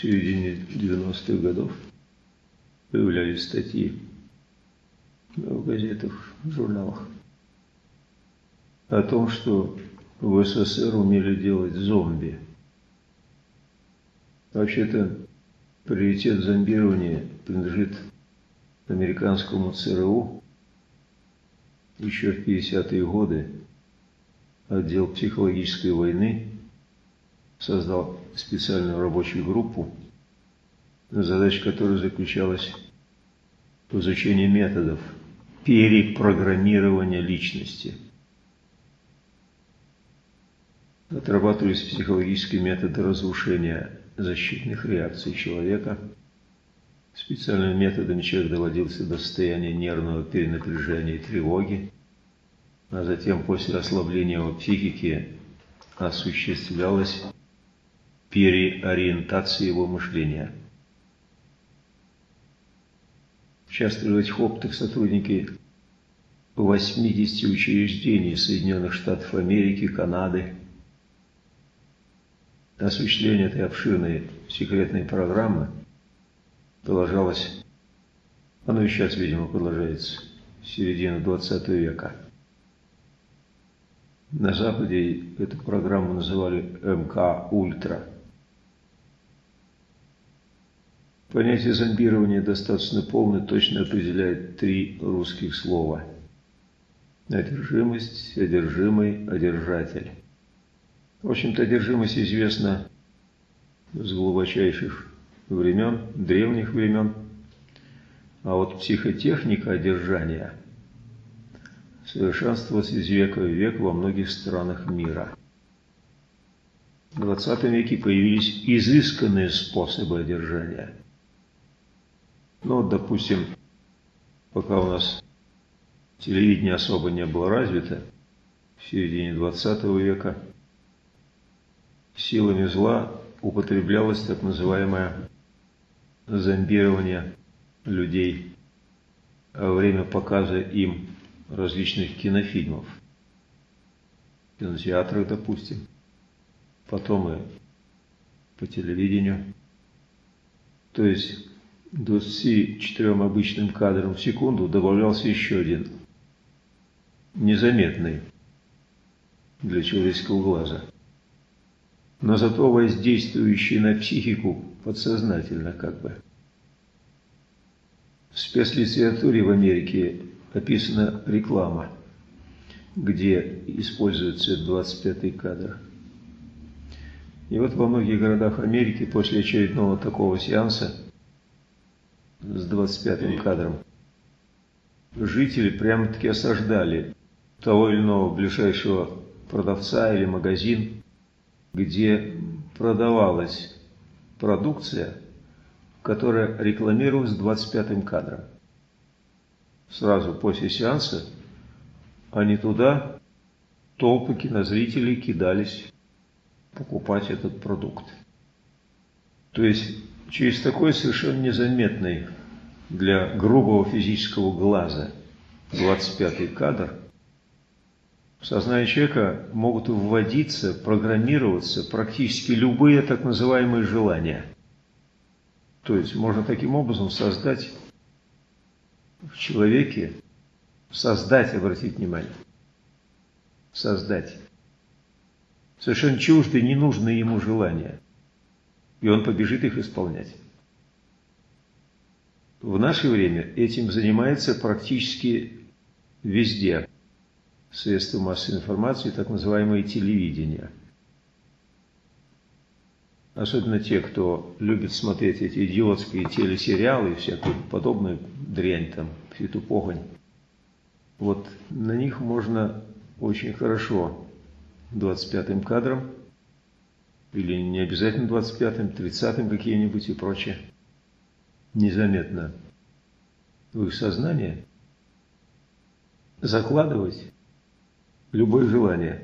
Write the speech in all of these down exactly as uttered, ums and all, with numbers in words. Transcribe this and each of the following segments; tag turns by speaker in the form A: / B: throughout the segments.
A: середине девяностых годов появлялись статьи в газетах, в журналах о том, что в СССР умели делать зомби. Вообще-то приоритет зомбирования принадлежит американскому ЦРУ. Еще в пятидесятые годы отдел психологической войны создал специальную рабочую группу, задача которой заключалась в изучении методов перепрограммирования личности. Отрабатывались психологические методы разрушения защитных реакций человека. Специальными методами человек доводился до состояния нервного перенапряжения и тревоги, а затем после ослабления его психики осуществлялась переориентация его мышления. Участвовали в этих опытах сотрудники восьмидесяти учреждений Соединенных Штатов Америки, Канады. Осуществление этой обширной секретной программы продолжалось, оно и сейчас, видимо, продолжается, с середины двадцатого века. На Западе эту программу называли эм ка Ультра. Понятие зомбирования достаточно полно и точно определяет три русских слова: одержимость, одержимый, одержатель. В общем-то, одержимость известна с глубочайших времен, древних времен, а вот психотехника одержания совершенствовалась из века в век во многих странах мира. В двадцатом веке появились изысканные способы одержания. Ну вот, допустим, пока у нас телевидение особо не было развито, в середине двадцатого века силами зла употреблялось так называемое зомбирование людей во время показа им различных кинофильмов. В кинотеатрах, допустим, потом и по телевидению. То есть к двадцати четырем обычным кадрам в секунду добавлялся еще один, незаметный для человеческого глаза, но зато воздействующий на психику подсознательно как бы. В спецлитературе в Америке описана реклама, где используется двадцать пятый кадр. И вот во многих городах Америки после очередного такого сеанса с двадцать пятым кадром жители прямо-таки осаждали того или иного ближайшего продавца или магазин, где продавалась продукция, которая рекламировалась двадцать пятым кадром. Сразу после сеанса они туда, толпы кинозрителей, кидались покупать этот продукт. То есть через такой совершенно незаметный для грубого физического глаза двадцать пятый кадр в сознание человека могут вводиться, программироваться практически любые так называемые желания. То есть можно таким образом создать в человеке, создать, обратите внимание, создать совершенно чуждые, ненужные ему желания, и он побежит их исполнять. В наше время этим занимается практически везде средства массовой информации, так называемое телевидение. Особенно те, кто любит смотреть эти идиотские телесериалы и всякую подобную дрянь, там, всю эту погонь. Вот на них можно очень хорошо двадцать пятым кадром, или не обязательно двадцать пятым, тридцатым какие-нибудь и прочее, незаметно в их сознание закладывать любое желание.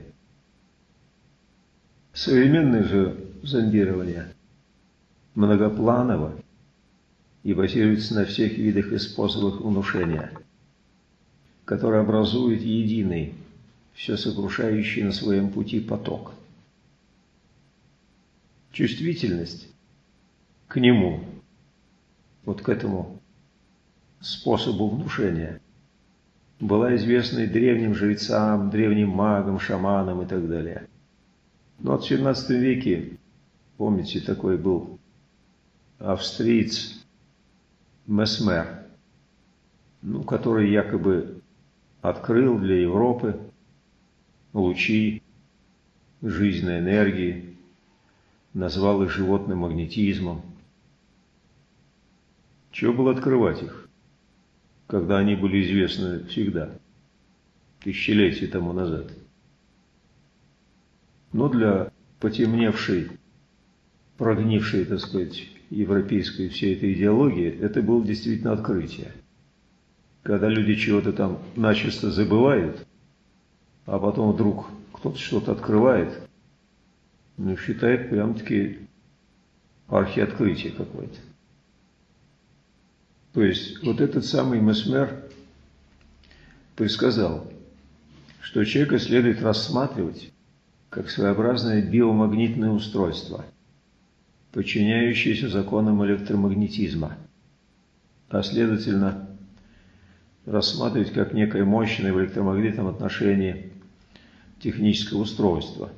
A: Современное же зомбирование многопланово и базируется на всех видах и способах внушения, которые образуют единый, все сокрушающий на своем пути поток. Чувствительность к нему, вот к этому способу внушения, была известна и древним жрецам, древним магам, шаманам и так далее. Но вот в семнадцатом веке, помните, такой был австриец Месмер, ну, который якобы открыл для Европы лучи жизненной энергии, назвал их животным магнетизмом. Чего было открывать их, когда они были известны всегда, тысячелетия тому назад? Но для потемневшей, прогнившей, так сказать, европейской всей этой идеологии, это было действительно открытие. Когда люди чего-то там начисто забывают, а потом вдруг кто-то что-то открывает, ну, считает прям-таки архиоткрытие какое-то. То есть вот этот самый Месмер предсказал, что человека следует рассматривать как своеобразное биомагнитное устройство, подчиняющееся законам электромагнетизма, а следовательно рассматривать как некое мощное в электромагнитном отношении техническое устройство.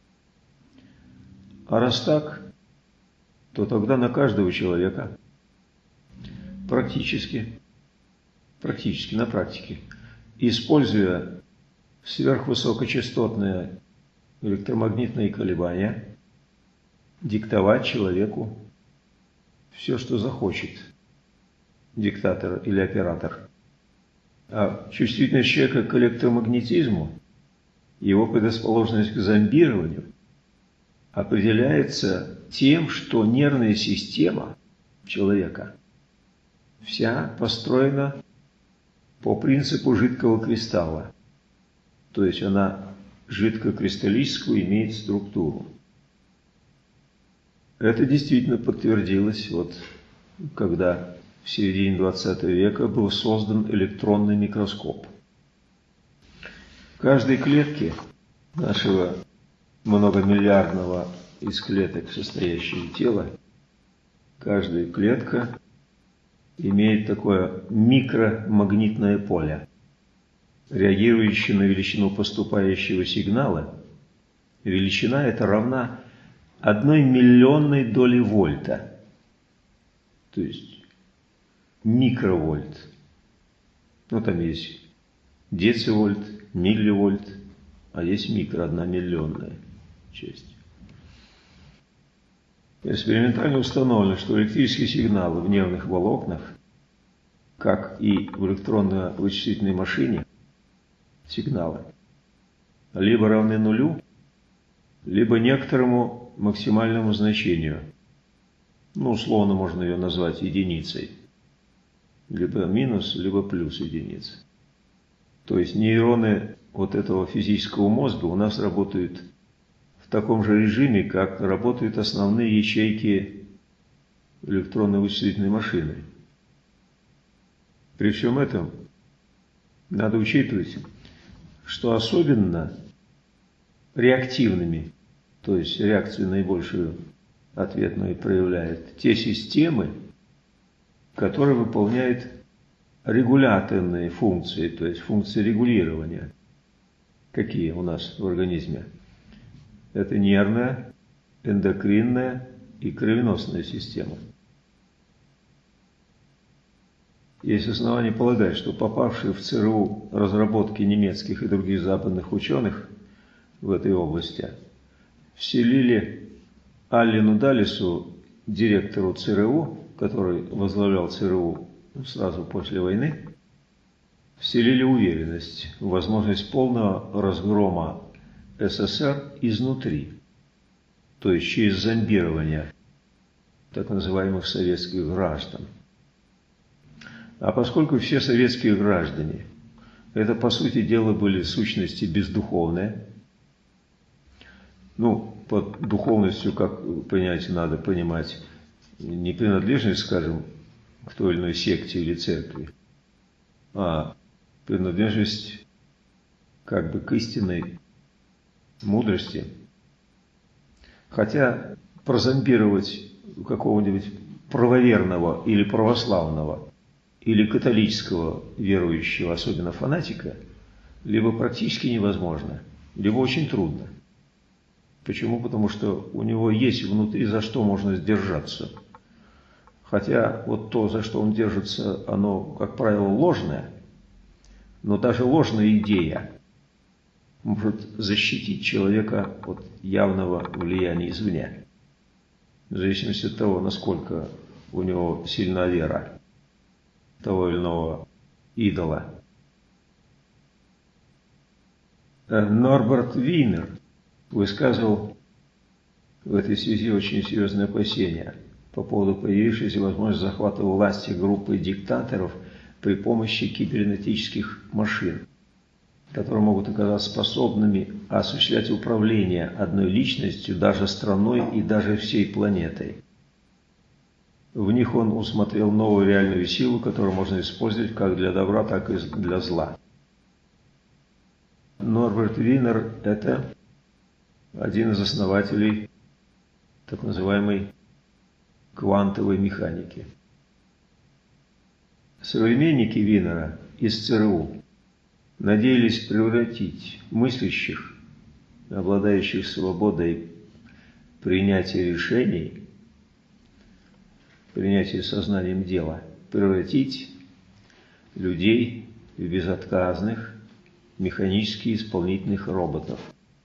A: А раз так, то тогда на каждого человека практически, практически на практике, используя сверхвысокочастотные электромагнитные колебания, диктовать человеку все, что захочет диктатор или оператор. А чувствительность человека к электромагнетизму, его предрасположенность к зомбированию определяется тем, что нервная система человека вся построена по принципу жидкого кристалла. То есть она жидкокристаллическую имеет структуру. Это действительно подтвердилось, вот, когда в середине двадцатого века был создан электронный микроскоп. В каждой клетке нашего многомиллиардного из клеток состоящего тела, каждая клетка имеет такое микромагнитное поле, реагирующее на величину поступающего сигнала. Величина эта равна одной миллионной доли вольта, то есть микровольт. Ну, там есть децивольт, милливольт, а есть микро, одна миллионная часть. Экспериментально установлено, что электрические сигналы в нервных волокнах, как и в электронно-вычислительной машине, сигналы либо равны нулю, либо некоторому максимальному значению. Ну, условно можно ее назвать единицей. Либо минус, либо плюс единица. То есть нейроны вот этого физического мозга у нас работают в таком же режиме, как работают основные ячейки электронно-вычислительной машины. При всем этом надо учитывать, что особенно реактивными, то есть реакцию наибольшую ответную проявляют те системы, которые выполняют регуляторные функции, то есть функции регулирования. Какие у нас в организме? Это нервная, эндокринная и кровеносная система. Есть основания полагать, что попавшие в ЦРУ разработки немецких и других западных ученых в этой области вселили Аллену Даллесу, директору ЦРУ, который возглавлял ЦРУ сразу после войны, вселили уверенность в возможность полного разгрома СССР изнутри, то есть через зомбирование так называемых советских граждан. А поскольку все советские граждане, это, по сути дела, были сущности бездуховные, ну, под духовностью, как понять, надо понимать не принадлежность, скажем, к той или иной секте или церкви, а принадлежность как бы к истинной мудрости. Хотя прозомбировать какого-нибудь правоверного или православного, или католического верующего, особенно фанатика, либо практически невозможно, либо очень трудно. Почему? Потому что у него есть внутри за что можно сдержаться. Хотя вот то, за что он держится, оно, как правило, ложное, но даже ложная идея может защитить человека от явного влияния извне, в зависимости от того, насколько у него сильна вера того или иного идола. Норберт Винер высказывал в этой связи очень серьезные опасения по поводу появившейся возможности захвата власти группы диктаторов при помощи кибернетических машин, которые могут оказаться способными осуществлять управление одной личностью, даже страной и даже всей планетой. В них он усмотрел новую реальную силу, которую можно использовать как для добра, так и для зла. Норберт Винер – это один из основателей так называемой квантовой механики. Современники Винера из ЦРУ надеялись превратить мыслящих, обладающих свободой принятия решений, принятия сознанием дела, превратить людей в безотказных, механически исполнительных роботов.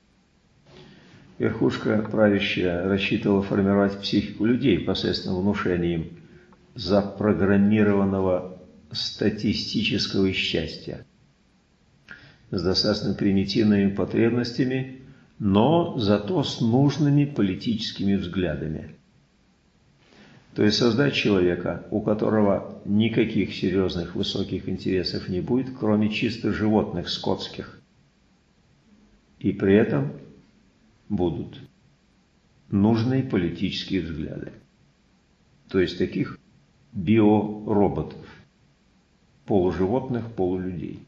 A: Верхушка правящая рассчитывала формировать психику людей посредством внушения им запрограммированного статистического счастья с достаточно примитивными потребностями, но зато с нужными политическими взглядами. То есть создать человека, у которого никаких серьезных высоких интересов не будет, кроме чисто животных, скотских. И при этом будут нужные политические взгляды. То есть таких биороботов, полуживотных, полулюдей.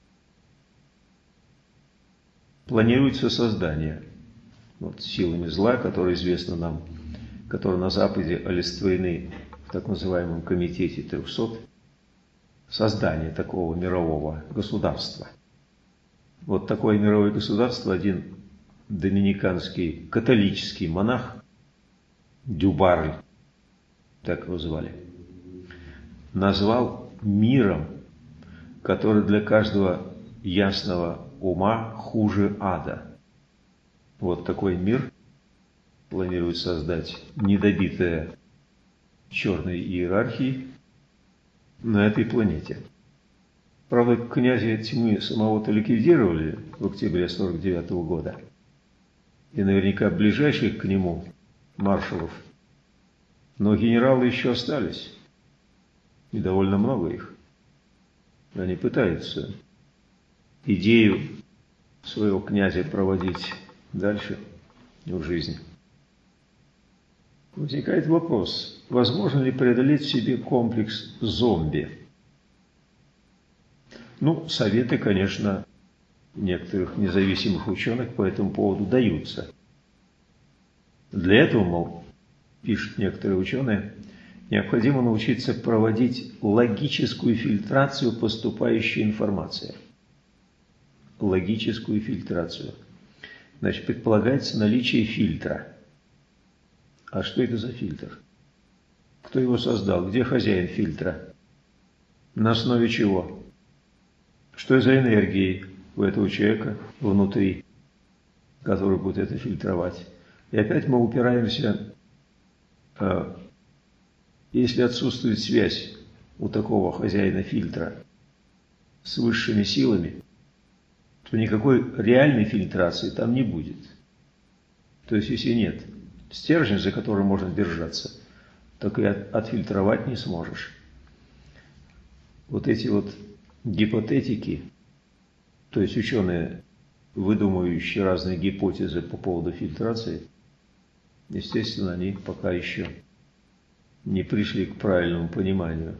A: Планируется создание вот, силами зла, которые известно нам, которые на Западе олицетворены в так называемом Комитете трехсот, создание такого мирового государства. Вот такое мировое государство один доминиканский католический монах, Дюбарль, так его звали, назвал миром, который для каждого ясного ума хуже ада. Вот такой мир планирует создать недобитая черной иерархией на этой планете. Правда, князя тьмы самого-то ликвидировали в октябре сорок девятого года. И наверняка ближайших к нему маршалов. Но генералы еще остались. И довольно много их. Они пытаются идею своего князя проводить дальше в жизни. Возникает вопрос, возможно ли преодолеть в себе комплекс зомби? Ну, советы, конечно, некоторых независимых ученых по этому поводу даются. Для этого, мол, пишут некоторые ученые, необходимо научиться проводить логическую фильтрацию поступающей информации. Логическую фильтрацию. Значит, предполагается наличие фильтра. А что это за фильтр? Кто его создал? Где хозяин фильтра? На основе чего? Что за энергии у этого человека внутри, который будет это фильтровать? И опять мы упираемся, э, если отсутствует связь у такого хозяина фильтра с высшими силами, то никакой реальной фильтрации там не будет. То есть, если нет стержня, за который можно держаться, так и отфильтровать не сможешь. Вот эти вот гипотетики, то есть ученые, выдумывающие разные гипотезы по поводу фильтрации, естественно, они пока еще не пришли к правильному пониманию.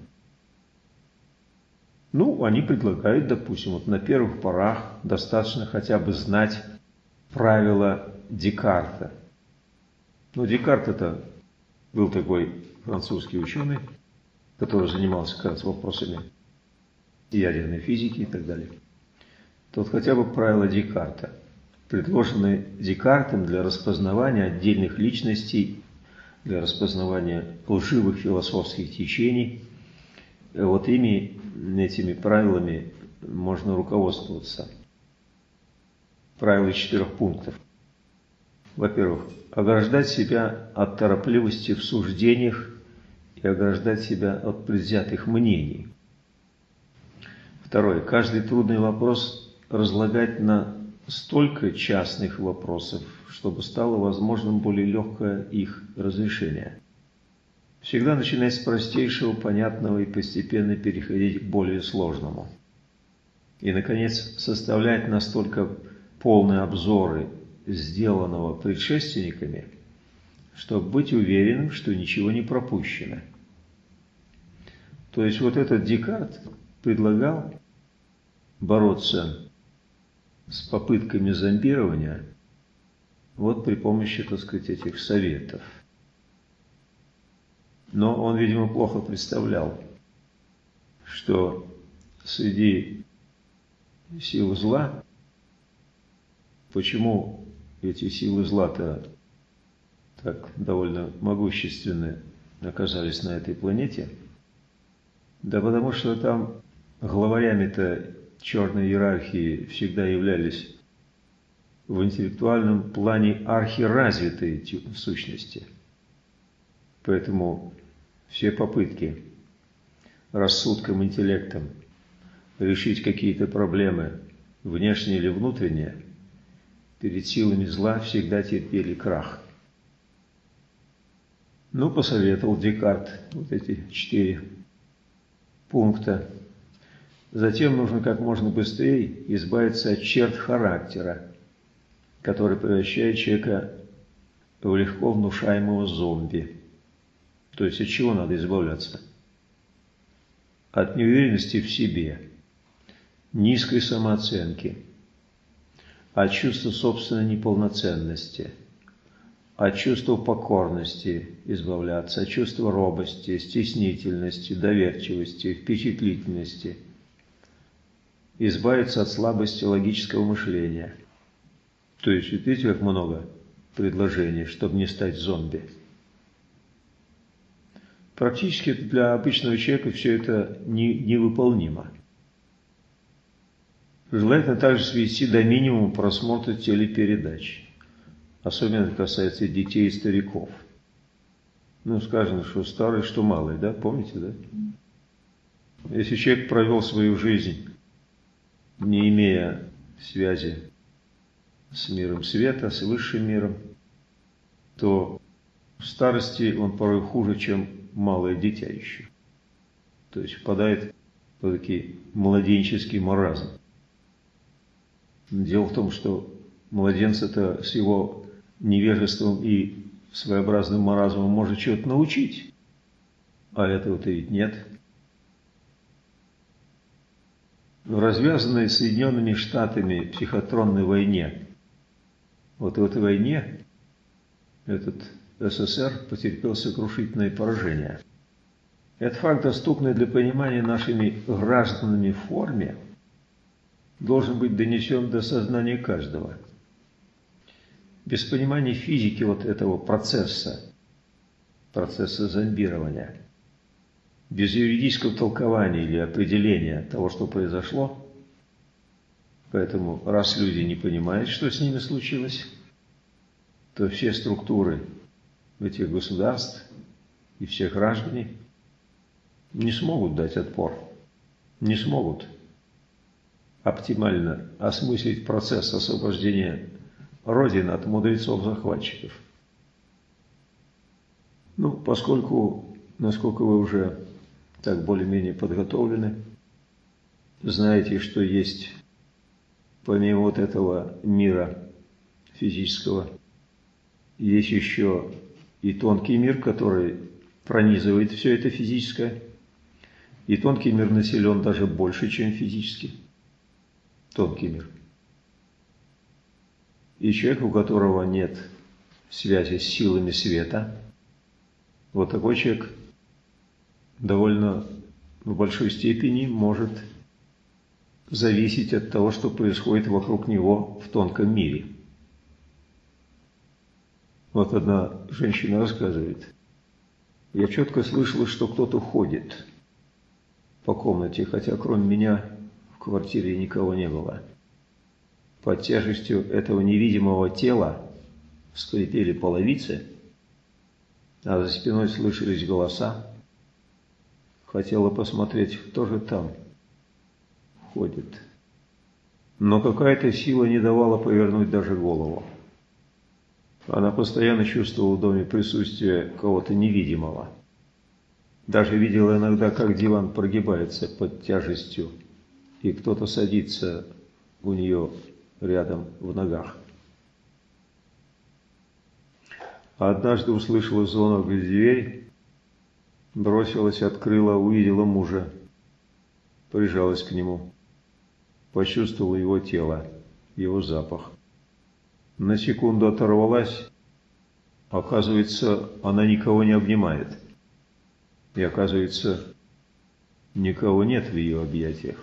A: Ну, они предлагают, допустим, вот на первых порах достаточно хотя бы знать правила Декарта. Ну, Декарт это был такой французский ученый, который занимался как раз вопросами ядерной физики и так далее. Тут хотя бы правила Декарта, предложенные Декартом для распознавания отдельных личностей, для распознавания лживых философских течений. Вот ими, этими правилами можно руководствоваться. Правила из четырех пунктов. Во-первых, ограждать себя от торопливости в суждениях и ограждать себя от предвзятых мнений. Второе. Каждый трудный вопрос разлагать на столько частных вопросов, чтобы стало возможным более легкое их разрешение. Всегда начинать с простейшего, понятного и постепенно переходить к более сложному. И, наконец, составлять настолько полные обзоры сделанного предшественниками, чтобы быть уверенным, что ничего не пропущено. То есть вот этот Декарт предлагал бороться с попытками зомбирования вот при помощи, так сказать, этих советов. Но он, видимо, плохо представлял, что среди сил зла, почему эти силы зла-то так довольно могущественны оказались на этой планете, да потому что там главарями-то черной иерархии всегда являлись в интеллектуальном плане архиразвитые в сущности. Поэтому все попытки рассудком, интеллектом решить какие-то проблемы, внешние или внутренние, перед силами зла всегда терпели крах. Ну, посоветовал Декарт вот эти четыре пункта. Затем нужно как можно быстрее избавиться от черт характера, который превращает человека в легко внушаемого зомби. То есть от чего надо избавляться? От неуверенности в себе, низкой самооценки, от чувства собственной неполноценности, от чувства покорности избавляться, от чувства робости, стеснительности, доверчивости, впечатлительности, избавиться от слабости логического мышления. То есть, видите, как много предложений, чтобы не стать зомби. Практически для обычного человека все это не, невыполнимо. Желательно также свести до минимума просмотр телепередач. Особенно это касается детей и стариков. Ну, сказано, что старый, что малый, да? Помните, да? Если человек провел свою жизнь, не имея связи с миром света, с высшим миром, то в старости он порой хуже, чем малое дитя еще. То есть впадает в такой младенческий маразм. Дело в том, что младенца-то с его невежеством и своеобразным маразмом может чего-то научить, а этого-то ведь нет. В развязанной Соединенными Штатами психотронной войне, вот в этой войне этот СССР потерпел сокрушительное поражение. Этот факт, доступный для понимания нашими гражданами в форме, должен быть донесен до сознания каждого. Без понимания физики вот этого процесса, процесса зомбирования, без юридического толкования или определения того, что произошло, поэтому раз люди не понимают, что с ними случилось, то все структуры этих государств и все граждане не смогут дать отпор, не смогут оптимально осмыслить процесс освобождения Родины от мудрецов-захватчиков. Ну, поскольку, насколько вы уже так более-менее подготовлены, знаете, что есть помимо вот этого мира физического, есть еще и тонкий мир, который пронизывает все это физическое. И тонкий мир населен даже больше, чем физический. Тонкий мир. И человек, у которого нет связи с силами света, Вот такой человек довольно в большой степени может зависеть от того, что происходит вокруг него в тонком мире. Вот одна женщина рассказывает: я четко слышала, что кто-то ходит по комнате, хотя кроме меня в квартире никого не было. Под тяжестью этого невидимого тела скрипели половицы, а за спиной слышались голоса. Хотела посмотреть, кто же там ходит. Но какая-то сила не давала повернуть даже голову. Она постоянно чувствовала в доме присутствие кого-то невидимого. Даже видела иногда, как диван прогибается под тяжестью, и кто-то садится у нее рядом в ногах. Однажды услышала звонок в дверь, бросилась, открыла, увидела мужа, прижалась к нему, почувствовала его тело, его запах. На секунду оторвалась, оказывается, она никого не обнимает. И оказывается, никого нет в ее объятиях.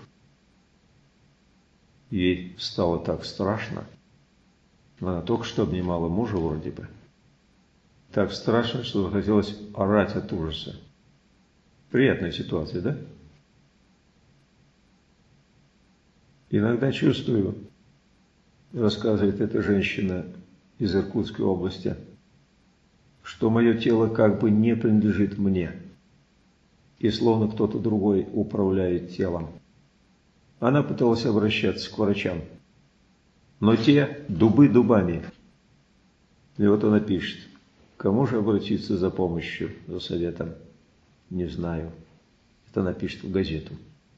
A: Ей стало так страшно. Она только что обнимала мужа вроде бы. Так страшно, что захотелось орать от ужаса. Приятная ситуация, да? Иногда чувствую, рассказывает эта женщина из Иркутской области, что мое тело как бы не принадлежит мне, и словно кто-то другой управляет телом. Она пыталась обращаться к врачам, но те дубы дубами. И вот она пишет: кому же обратиться за помощью, за советом? Не знаю. Это она пишет в газету.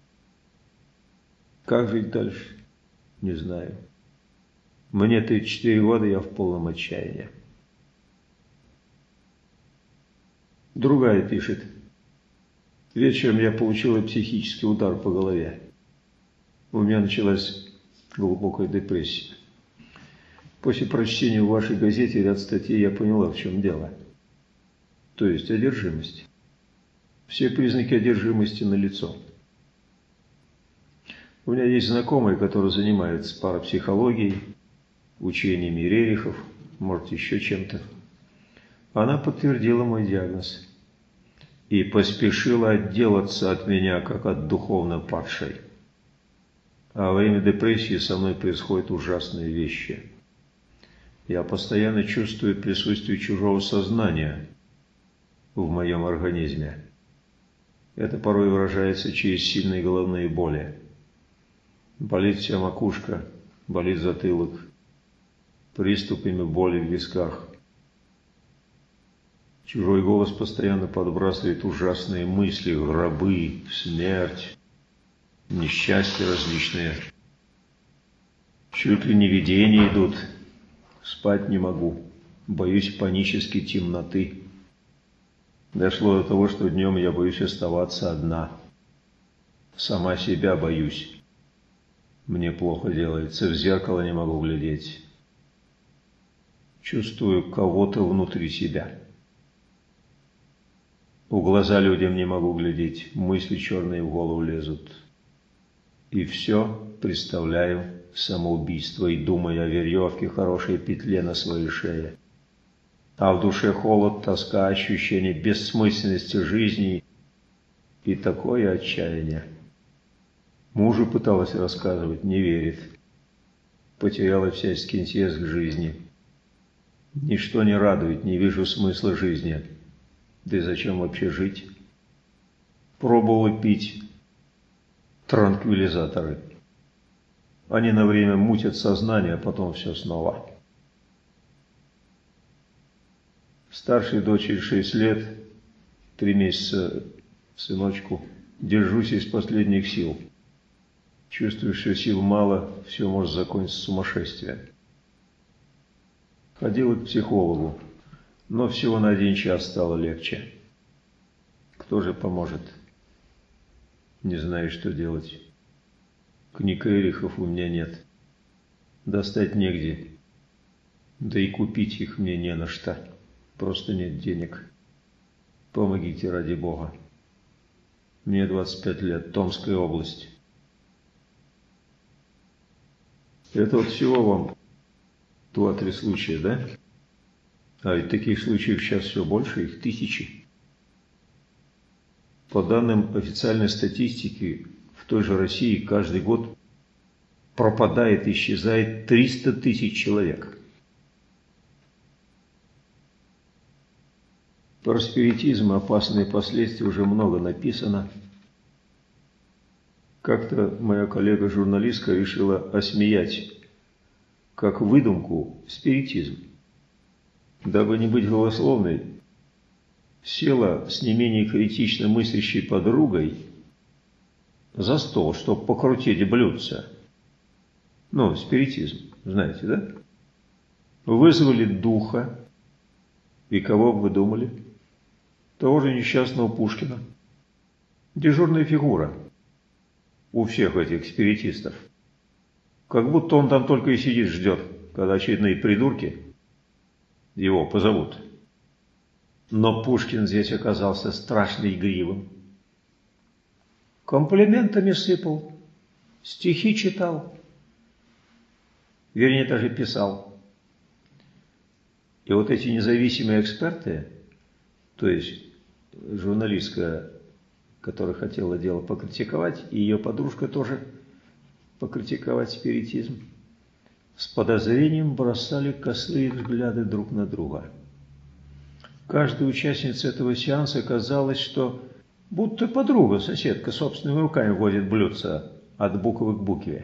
A: Как жить дальше? Не знаю. Мне тридцать четыре года, я в полном отчаянии. Другая пишет: вечером я получила психический удар по голове. У меня началась глубокая депрессия. После прочтения в вашей газете ряд статей я поняла, в чем дело. То есть одержимость. Все признаки одержимости налицо. У меня есть знакомый, который занимается парапсихологией, учениями Рерихов, может, еще чем-то. Она подтвердила мой диагноз и поспешила отделаться от меня, как от духовно падшей. А во время депрессии со мной происходят ужасные вещи. Я постоянно чувствую присутствие чужого сознания в моем организме. Это порой выражается через сильные головные боли. Болит вся макушка, болит затылок, приступами боли в висках. Чужой голос постоянно подбрасывает ужасные мысли: гробы, смерть, несчастья различные. Чуть ли не видения идут. Спать не могу. Боюсь панически темноты. Дошло до того, что днем я боюсь оставаться одна. Сама себя боюсь. Мне плохо делается, в зеркало не могу глядеть. Чувствую кого-то внутри себя. В глаза людям не могу глядеть, мысли черные в голову лезут. И все представляю самоубийство и думаю о веревке, хорошей петле на своей шее. А в душе холод, тоска, ощущение бессмысленности жизни и такое отчаяние. Мужу пыталась рассказывать, не верит. Потеряла всяческий интерес к жизни. Ничто не радует, не вижу смысла жизни. Да и зачем вообще жить? Пробовала пить транквилизаторы. Они на время мутят сознание, а потом все снова. Старшей дочери шесть лет, три месяца сыночку. Держусь из последних сил. Чувствую, что сил мало, все может закончиться сумасшествием. Ходила к психологу, но всего на один час стало легче. Кто же поможет? Не знаю, что делать. Книг Рерихов у меня нет. Достать негде. Да и купить их мне не на что. Просто нет денег. Помогите ради Бога. Мне двадцать пять лет, Томская область. Это вот всего вам два-три случая, да? А ведь таких случаев сейчас все больше, их тысячи. По данным официальной статистики, в той же России каждый год пропадает, исчезает триста тысяч человек. Про спиритизм и опасные последствия уже много написано. Как-то моя коллега-журналистка решила осмеять как выдумку спиритизм. Дабы не быть голословной, села с не менее критично мыслящей подругой за стол, чтобы покрутить блюдце. Ну, спиритизм, знаете, да? Вызвали духа. И кого бы вы думали? Того же несчастного Пушкина. Дежурная фигура у всех этих спиритистов. Как будто он там только и сидит, ждет, когда очередные придурки его позовут. Но Пушкин здесь оказался страшно игривым. Комплиментами сыпал, стихи читал, вернее, даже писал. И вот эти независимые эксперты, то есть журналистка, которая хотела дело покритиковать, и ее подружка тоже покритиковать спиритизм, с подозрением бросали косые взгляды друг на друга. Каждой участнице этого сеанса казалось, что будто подруга, соседка, собственными руками возит блюдце от буквы к букве.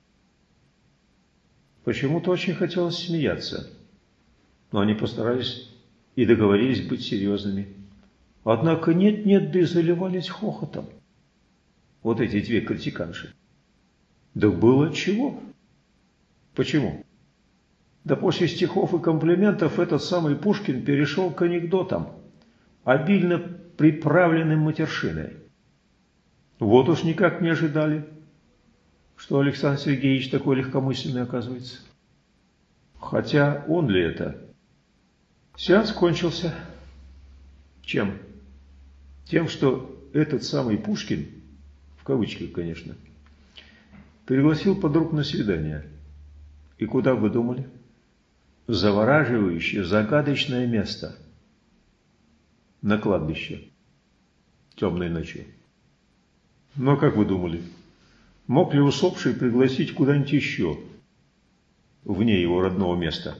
A: Почему-то очень хотелось смеяться, но они постарались и договорились быть серьезными. Однако нет-нет, да и заливались хохотом. Вот эти две критиканши. Да было чего? Почему? Да после стихов и комплиментов этот самый Пушкин перешел к анекдотам, обильно приправленным матершиной. Вот уж никак не ожидали, что Александр Сергеевич такой легкомысленный оказывается. Хотя он ли это? Сеанс кончился. Чем? Тем, что этот самый Пушкин, в кавычках, конечно, пригласил подруг на свидание. И куда вы думали? Завораживающее, загадочное место. На кладбище. Темной ночью. Но как вы думали? Мог ли усопший пригласить куда-нибудь еще, вне его родного места?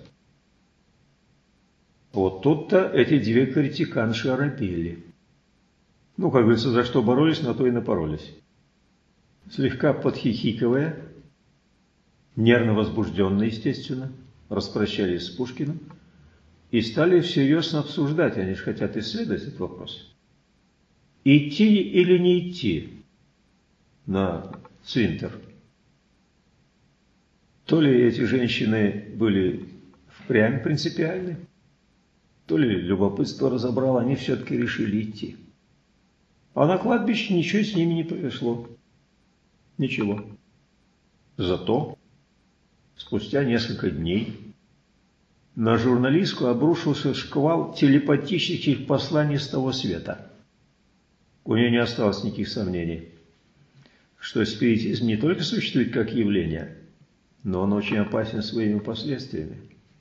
A: Вот тут-то эти две критиканши оробели. Ну, как говорится, за что боролись, на то и напоролись. Слегка подхихикивая, нервно возбужденно, естественно, распрощались с Пушкиным и стали всерьез обсуждать, они же хотят исследовать этот вопрос. Идти или не идти на цвинтар? То ли эти женщины были впрямь принципиальны, то ли любопытство разобрало, они все-таки решили идти. А на кладбище ничего с ними не произошло. Ничего. Зато спустя несколько дней на журналистку обрушился шквал телепатических посланий с того света. У нее не осталось никаких сомнений, что спиритизм не только существует как явление, но он очень опасен своими последствиями.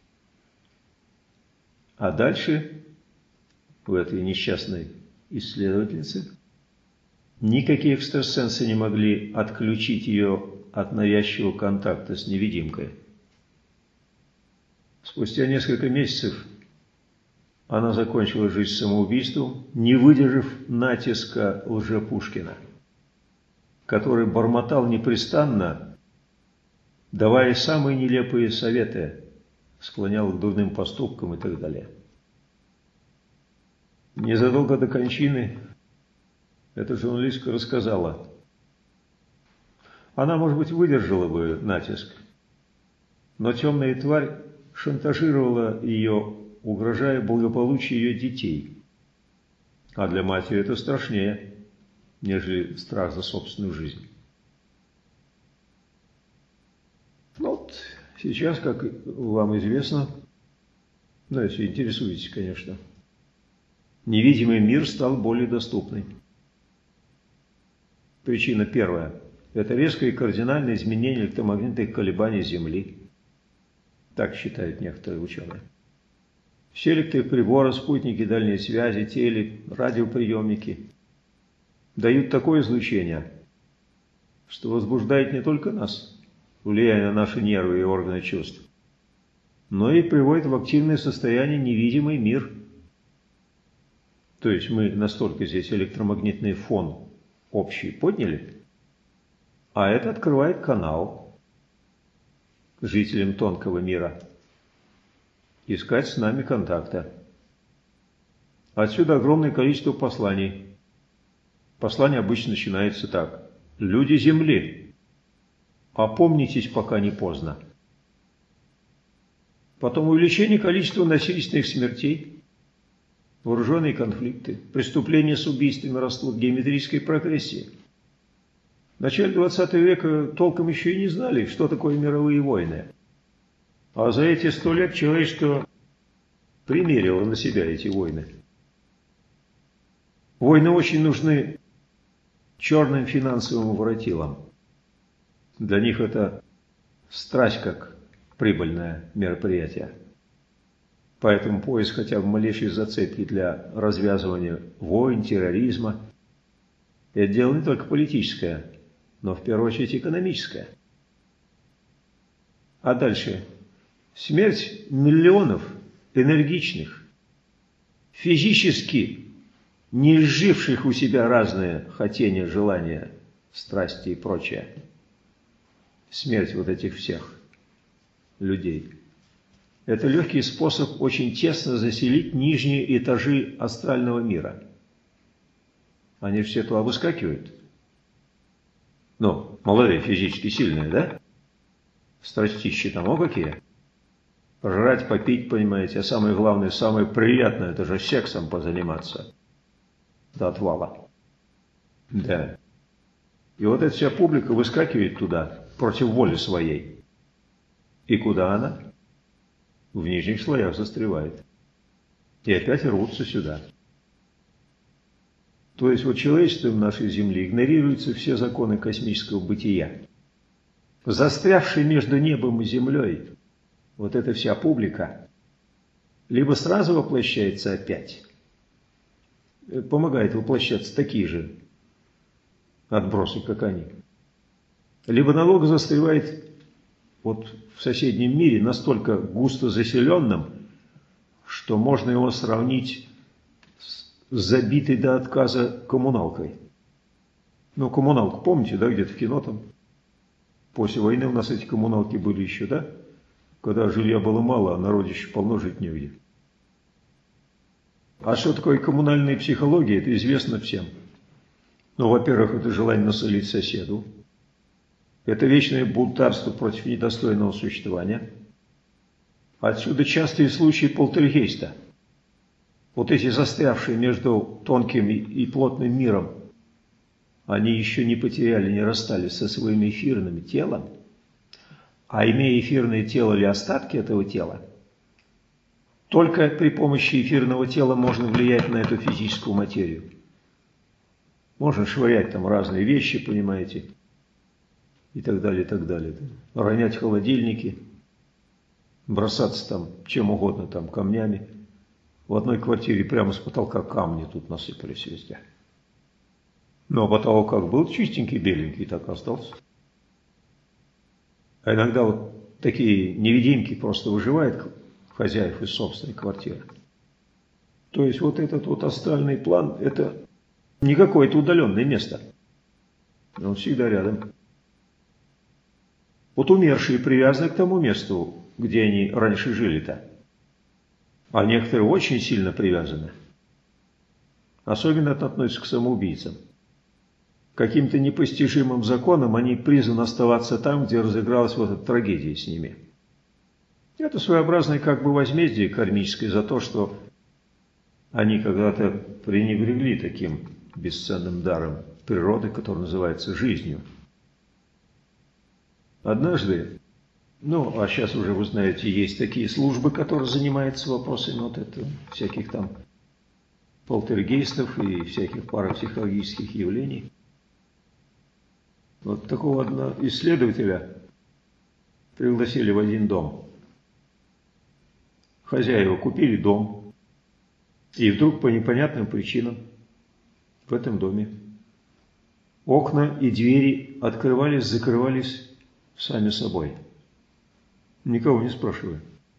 A: А дальше у этой несчастной исследовательницы никакие экстрасенсы не могли отключить ее от навязчивого контакта с невидимкой. Спустя несколько месяцев она закончила жизнь самоубийством, не выдержав натиска лже-Пушкина, который бормотал непрестанно, давая самые нелепые советы, склонял к дурным поступкам и так далее. Незадолго до кончины эта журналистка рассказала. Она, может быть, выдержала бы натиск, но темная тварь шантажировала ее, угрожая благополучию ее детей. А для матери это страшнее, нежели страх за собственную жизнь. Вот сейчас, как вам известно, ну, если интересуетесь, конечно, невидимый мир стал более доступным. Причина первая – это резкое и кардинальное изменение электромагнитных колебаний Земли. Так считают некоторые ученые. Все электроприборы, спутники дальней связи, теле, радиоприемники дают такое излучение, что возбуждает не только нас, влияя на наши нервы и органы чувств, но и приводит в активное состояние невидимый мир. То есть мы настолько здесь электромагнитный фон общий подняли, а это открывает канал жителям тонкого мира искать с нами контакта. Отсюда огромное количество посланий. Послание обычно начинается так: «Люди Земли, опомнитесь, пока не поздно». Потом увеличение количества насильственных смертей, вооруженные конфликты, преступления с убийствами растут в геометрической прогрессии. В начале двадцатого века толком еще и не знали, что такое мировые войны. А за эти сто лет человечество примерило на себя эти войны. Войны очень нужны черным финансовым воротилам. Для них это страсть как прибыльное мероприятие. Поэтому поиск хотя бы малейшей зацепки для развязывания войн, терроризма – это дело не только политическое, но в первую очередь экономическое. А дальше смерть миллионов энергичных, физически не изживших у себя разные хотения, желания, страсти и прочее. Смерть вот этих всех людей. Это легкий способ очень тесно заселить нижние этажи астрального мира. Они все туда выскакивают. Ну, молодые, физически сильные, да? Страстищи там, о какие. Пожрать, попить, понимаете, а самое главное, самое приятное, это же сексом позаниматься. До отвала. Да. И вот эта вся публика выскакивает туда, против воли своей. И куда она? В нижних слоях застревает. И опять рвутся сюда. То есть вот человечеством нашей Земли игнорируются все законы космического бытия. Застрявший между небом и землей, вот эта вся публика, либо сразу воплощается опять, помогает воплощаться такие же отбросы, как они, либо налог застревает вот в соседнем мире настолько густо заселенным, что можно его сравнить с забитой до отказа коммуналкой. Ну, коммуналку, помните, да, где-то в кино там? После войны у нас эти коммуналки были еще, да? Когда жилья было мало, а народу еще полно жить негде. А что такое коммунальная психология, это известно всем. Ну, во-первых, это желание насолить соседу. Это вечное бунтарство против недостойного существования. Отсюда частые случаи полтергейста. Вот эти застрявшие между тонким и плотным миром, они еще не потеряли, не расстались со своим эфирным телом, а имея эфирное тело или остатки этого тела, только при помощи эфирного тела можно влиять на эту физическую материю. Можно швырять там разные вещи, понимаете, и так далее, и так далее. Ронять холодильники, бросаться там чем угодно, там камнями. В одной квартире прямо с потолка камни тут насыпались везде. Но потолок как был чистенький, беленький, так и остался. А иногда вот такие невидимки просто выживают хозяев из собственной квартиры. То есть вот этот вот астральный план, это не какое-то удаленное место. Он всегда рядом. Вот умершие привязаны к тому месту, где они раньше жили-то. А некоторые очень сильно привязаны. Особенно это относится к самоубийцам. Каким-то непостижимым законом они призваны оставаться там, где разыгралась вот эта трагедия с ними. Это своеобразное как бы возмездие кармическое за то, что они когда-то пренебрегли таким бесценным даром природы, который называется жизнью. Однажды, ну, а сейчас уже, вы знаете, есть такие службы, которые занимаются вопросами вот этого, всяких там полтергейстов и всяких парапсихологических явлений. Вот такого одного исследователя пригласили в один дом. Хозяева купили дом, и вдруг по непонятным причинам в этом доме окна и двери открывались, закрывались сами собой, никого не спрашивая.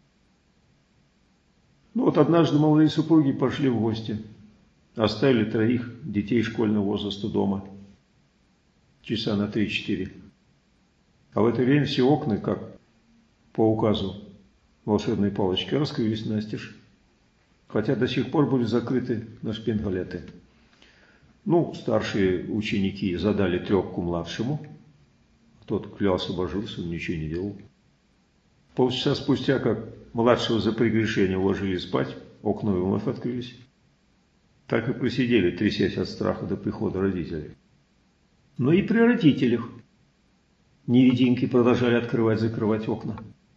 A: Ну вот однажды молодые супруги пошли в гости, оставили троих детей школьного возраста дома, часа на три-четыре. А в это время все окна, как по указу волшебной палочки, раскрылись настежь, хотя до сих пор были закрыты на шпингалеты. Ну, старшие ученики задали трепку младшему, тот клялся, божился, он ничего не делал. Полчаса спустя, как младшего за прегрешение уложили спать, окна вновь открылись. Так и просидели, трясясь от страха до прихода родителей. Но и при родителях невидимки продолжали открывать-закрывать окна.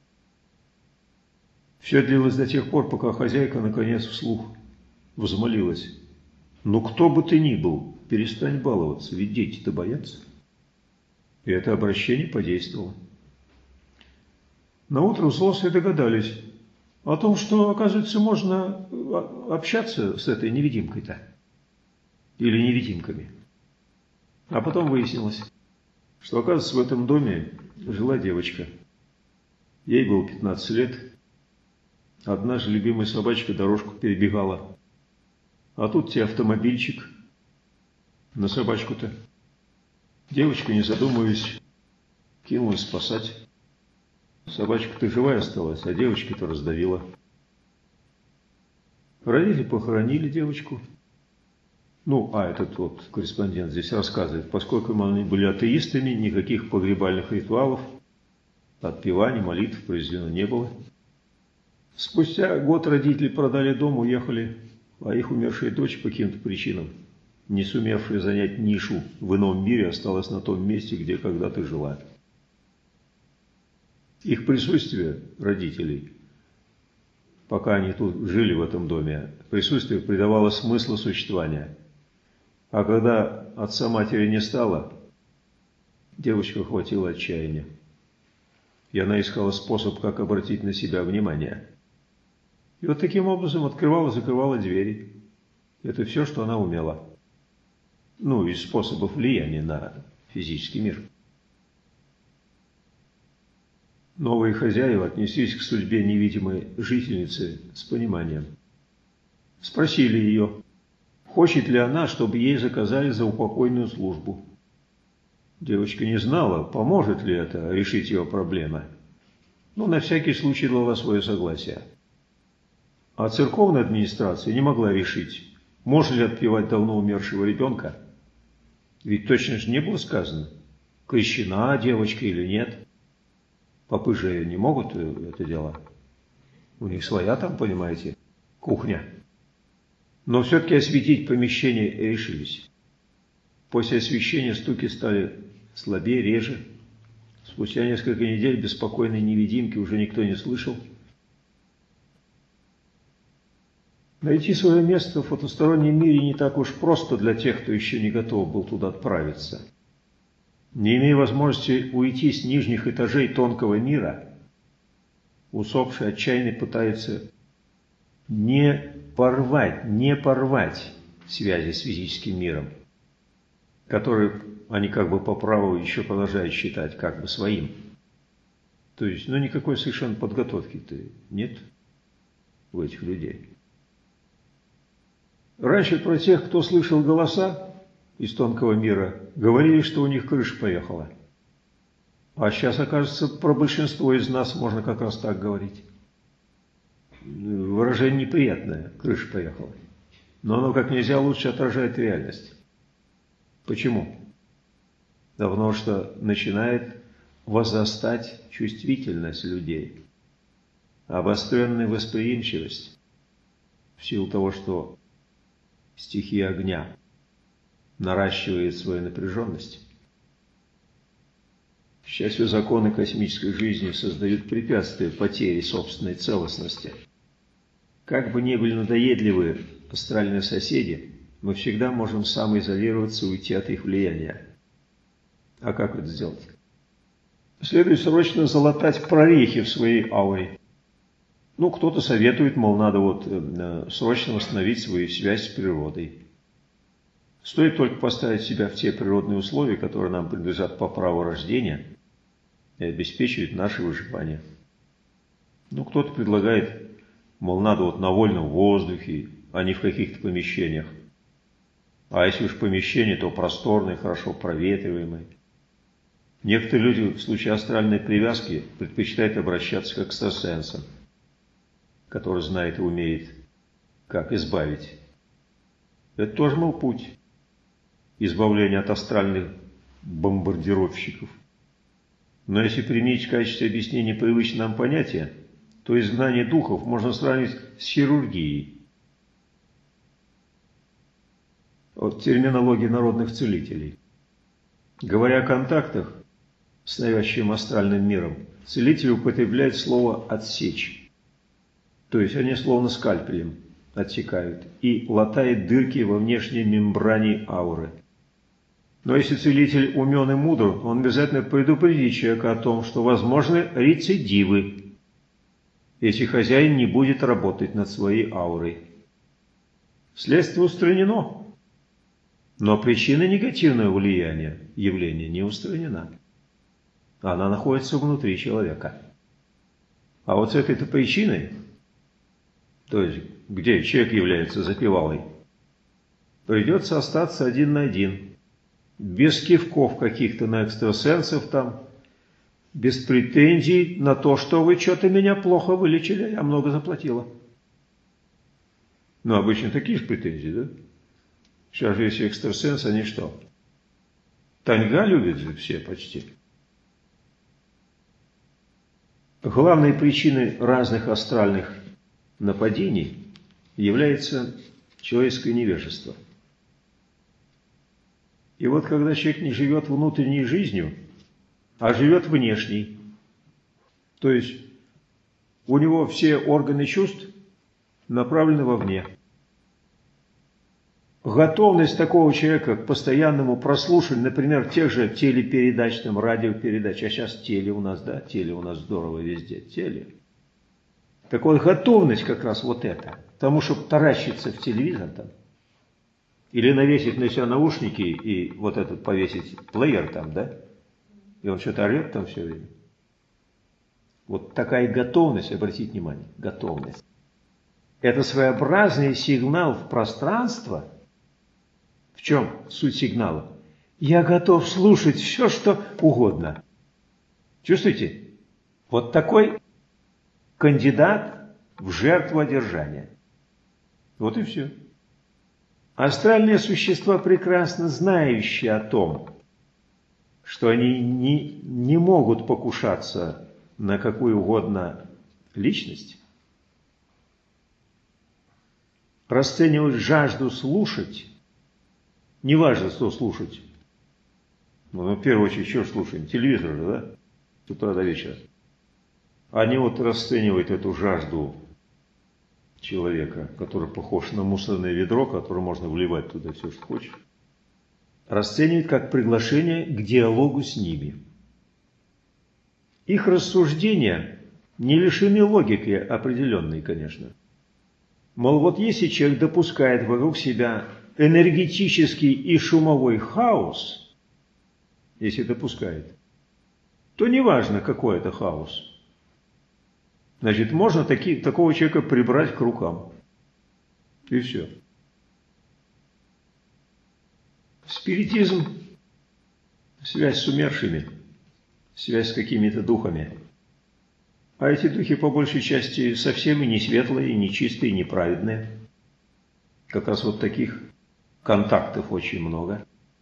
A: Все длилось до тех пор, пока хозяйка наконец вслух взмолилась: «Ну кто бы ты ни был, перестань баловаться, ведь дети-то боятся». И это обращение подействовало. Наутро взрослые догадались о том, что, оказывается, можно общаться с этой невидимкой-то. Или невидимками. А потом выяснилось, что, оказывается, в этом доме жила девочка. Ей было пятнадцать лет. Одна же любимая собачка дорожку перебегала. А тут тебе автомобильчик на собачку-то. Девочка, не задумываясь, кинулась спасать. Собачка-то живая осталась, а девочка-то раздавила. Родители похоронили девочку. Ну, а этот вот корреспондент здесь рассказывает, поскольку они были атеистами, никаких погребальных ритуалов, отпеваний, молитв произведено не было. Спустя год родители продали дом, уехали, а их умершая дочь по каким-то причинам, не сумевшая занять нишу в ином мире, осталась на том месте, где когда-то жила. Их присутствие, родителей, пока они тут жили в этом доме, присутствие придавало смысл существования. А когда отца-матери не стало, девочку охватило отчаяние. И она искала способ, как обратить на себя внимание. И вот таким образом открывала-закрывала двери. Это все, что она умела. Ну, из способов влияния на физический мир. Новые хозяева отнеслись к судьбе невидимой жительницы с пониманием. Спросили ее, хочет ли она, чтобы ей заказали заупокойную службу. Девочка не знала, поможет ли это решить ее проблемы, но на всякий случай дала свое согласие. А церковная администрация не могла решить, можно ли отпевать давно умершего ребенка. Ведь точно же не было сказано, крещена девочка или нет. Попы же не могут это дело. У них своя там, понимаете, кухня. Но все-таки осветить помещение решились. После освещения стуки стали слабее, реже. Спустя несколько недель беспокойной невидимки уже никто не слышал. Найти свое место в потустороннем мире не так уж просто для тех, кто еще не готов был туда отправиться. Не имея возможности уйти с нижних этажей тонкого мира, усопший отчаянно пытается не порвать, не порвать связи с физическим миром, который они как бы по праву еще продолжают считать как бы своим. То есть, ну никакой совершенно подготовки-то нет у этих людей. Раньше про тех, кто слышал голоса из тонкого мира, говорили, что у них крыша поехала. А сейчас, окажется, про большинство из нас можно как раз так говорить. Выражение неприятное, крыша поехала. Но оно как нельзя лучше отражает реальность. Почему? Да потому что начинает возрастать чувствительность людей, обостренная восприимчивость в силу того, что стихия огня наращивает свою напряженность. К счастью, законы космической жизни создают препятствия потере собственной целостности. Как бы ни были надоедливы астральные соседи, мы всегда можем самоизолироваться и уйти от их влияния. А как это сделать? Следует срочно залатать прорехи в своей ауре. Ну, кто-то советует, мол, надо вот э, срочно восстановить свою связь с природой. Стоит только поставить себя в те природные условия, которые нам принадлежат по праву рождения, и обеспечивают наше выживание. Ну, кто-то предлагает, мол, надо вот на вольном воздухе, а не в каких-то помещениях. А если уж помещение, то просторное, хорошо проветриваемое. Некоторые люди в случае астральной привязки предпочитают обращаться к экстрасенсам, который знает и умеет, как избавить. Это тоже, мол, путь избавления от астральных бомбардировщиков. Но если применить в качестве объяснения привычное нам понятие, то изгнание духов можно сравнить с хирургией. Вот терминология народных целителей. Говоря о контактах с навязчивым астральным миром, целитель употребляет слово «отсечь». То есть они словно скальпелем отсекают и латает дырки во внешней мембране ауры. Но если целитель умен и мудр, он обязательно предупредит человека о том, что возможны рецидивы, если хозяин не будет работать над своей аурой. Следствие устранено, но причина негативного влияния явления не устранена. Она находится внутри человека. А вот с этой-то причиной, то есть где человек является запевалой, придется остаться один на один, без кивков каких-то на экстрасенсов там, без претензий на то, что вы что-то меня плохо вылечили, я много заплатила. Ну, обычно такие же претензии, да? Сейчас же если экстрасенс, они что? Таньга любят же все почти. Главной причиной разных астральных нападений является человеческое невежество. И вот когда человек не живет внутренней жизнью, а живет внешней, то есть у него все органы чувств направлены вовне. Готовность такого человека к постоянному прослушиванию, например, тех же телепередач, там, радиопередач, а сейчас теле у нас, да, теле у нас здорово везде, теле. Так вот, готовность как раз вот это, потому чтобы таращиться в телевизор там, или навесить на себя наушники и вот этот повесить плеер там, да, и он что-то орет там все время. Вот такая готовность, обратите внимание, готовность. Это своеобразный сигнал в пространство. В чем суть сигнала? Я готов слушать все, что угодно. Чувствуете? Вот такой кандидат в жертву одержания. Вот и все. Астральные существа, прекрасно знающие о том, что они не, не могут покушаться на какую угодно личность, расценивают жажду слушать. Неважно, что слушать. Ну, в первую очередь, что слушаем? Телевизор же, да? С утра до вечера. Они вот расценивают эту жажду человека, который похож на мусорное ведро, которое можно вливать туда все, что хочешь, расценивают как приглашение к диалогу с ними. Их рассуждения не лишены логики определенной, конечно. Мол, вот если человек допускает вокруг себя энергетический и шумовой хаос, если допускает, то неважно, какой это хаос. Значит, можно таки, такого человека прибрать к рукам. И все. Спиритизм, связь с умершими, связь с какими-то духами. А эти духи, по большей части, совсем и не светлые, и не чистые, и не праведные. Как раз вот таких контактов очень много.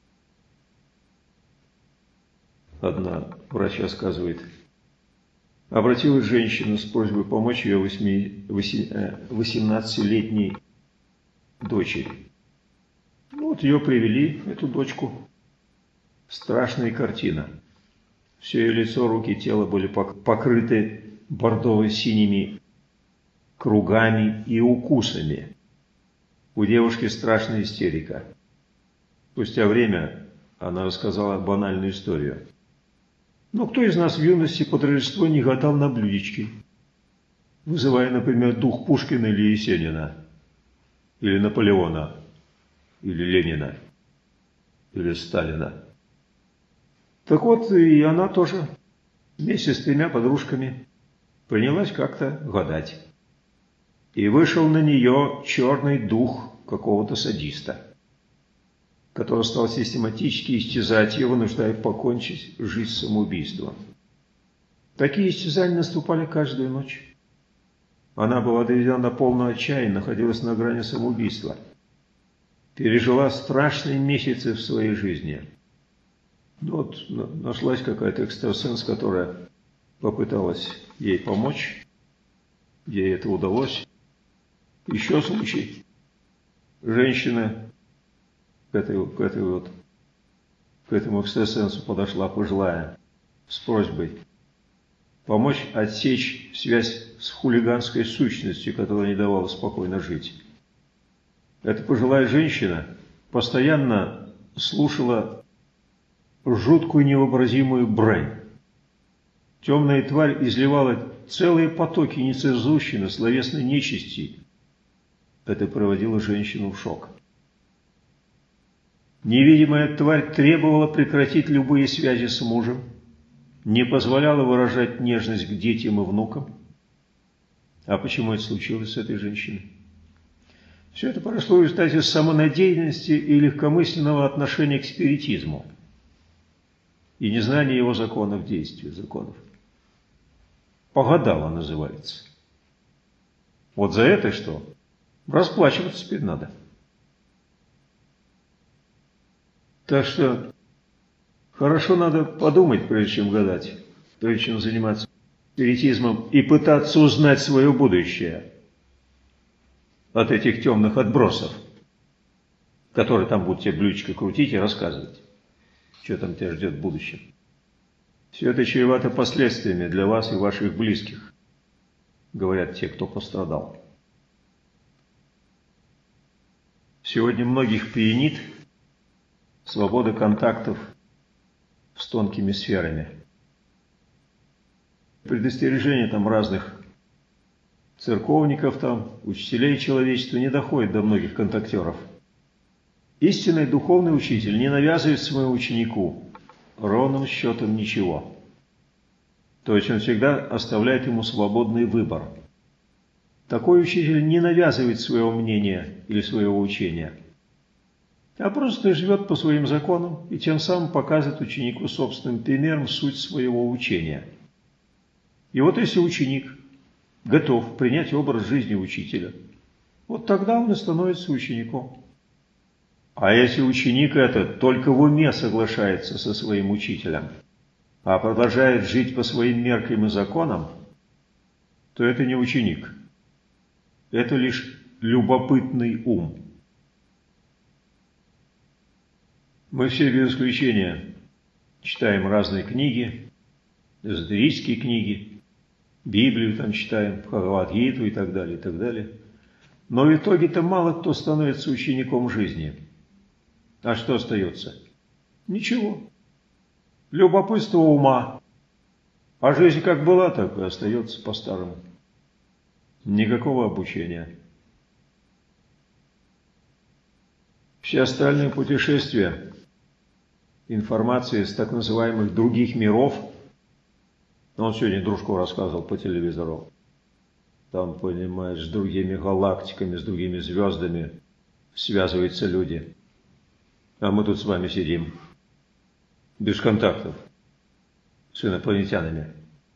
A: Одна врач рассказывает, обратилась женщина с просьбой помочь ее восемнадцатилетней дочери. Ну, вот ее привели, эту дочку. Страшная картина. Все ее лицо, руки, тело были покрыты бордово-синими кругами и укусами. У девушки страшная истерика. Спустя время она рассказала банальную историю. Но кто из нас в юности под Рождество не гадал на блюдечке, вызывая, например, дух Пушкина или Есенина, или Наполеона, или Ленина, или Сталина? Так вот, и она тоже вместе с тремя подружками принялась как-то гадать. И вышел на нее черный дух какого-то садиста, который стал систематически истязать ее, вынуждая покончить жизнь самоубийством. Такие истязания наступали каждую ночь. Она была доведена до полного отчаяния, находилась на грани самоубийства. Пережила страшные месяцы в своей жизни. Ну вот нашлась какая-то экстрасенс, которая попыталась ей помочь. Ей это удалось. Еще случай. Женщина к, этой, к, этой вот, к этому экстрасенсу подошла пожилая с просьбой помочь отсечь связь с хулиганской сущностью, которая не давала спокойно жить. Эта пожилая женщина постоянно слушала жуткую невообразимую брань. Темная тварь изливала целые потоки нецензурщины, словесной нечисти. Это приводило женщину в шок. Невидимая тварь требовала прекратить любые связи с мужем, не позволяла выражать нежность к детям и внукам. А почему это случилось с этой женщиной? Все это прошло в результате самонадеянности и легкомысленного отношения к спиритизму и незнания его законов действия, законов. Погадала называется. Вот за это что? Расплачиваться теперь надо. Так что хорошо надо подумать, прежде чем гадать, прежде чем заниматься спиритизмом и пытаться узнать свое будущее от этих темных отбросов, которые там будут тебе блюдечко крутить и рассказывать, что там тебя ждет в будущем. Все это чревато последствиями для вас и ваших близких, говорят те, кто пострадал. Сегодня многих пьянит свобода контактов с тонкими сферами. Предостережения там разных церковников, там, учителей человечества не доходит до многих контактеров. Истинный духовный учитель не навязывает своему ученику ровным счетом ничего. То есть он всегда оставляет ему свободный выбор. Такой учитель не навязывает своего мнения или своего учения, а просто живет по своим законам и тем самым показывает ученику собственным примером суть своего учения. И вот если ученик готов принять образ жизни учителя, вот тогда он и становится учеником. А если ученик этот только в уме соглашается со своим учителем, а продолжает жить по своим меркам и законам, то это не ученик. Это лишь любопытный ум. Мы все без исключения читаем разные книги, эзотерические книги, Библию там читаем, Бхагавад-гиту и так далее, и так далее. Но в итоге-то мало кто становится учеником жизни. А что остается? Ничего. Любопытство ума. А жизнь как была, так и остается по-старому. Никакого обучения. Все остальные путешествия, информация из так называемых других миров, он сегодня дружку рассказывал по телевизору, там, понимаешь, с другими галактиками, с другими звездами связываются люди. А мы тут с вами сидим, без контактов, с инопланетянами.